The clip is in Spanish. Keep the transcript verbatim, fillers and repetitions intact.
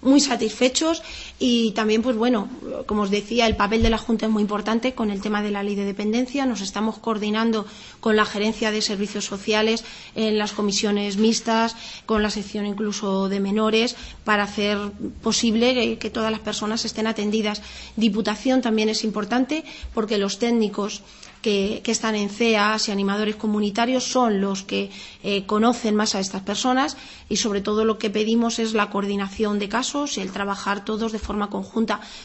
muy satisfechos y también, pues bueno, como os decía, el papel de la Junta es muy importante con el tema de la ley de dependencia. Nos estamos coordinando con la Gerencia de Servicios Sociales en las comisiones mixtas, con la sección incluso de menores, para hacer posible que, que todas las personas estén atendidas. Diputación también es importante porque los técnicos Que, que están en C E As y animadores comunitarios son los que eh, conocen más a estas personas y sobre todo lo que pedimos es la coordinación de casos y el trabajar todos de forma conjunta.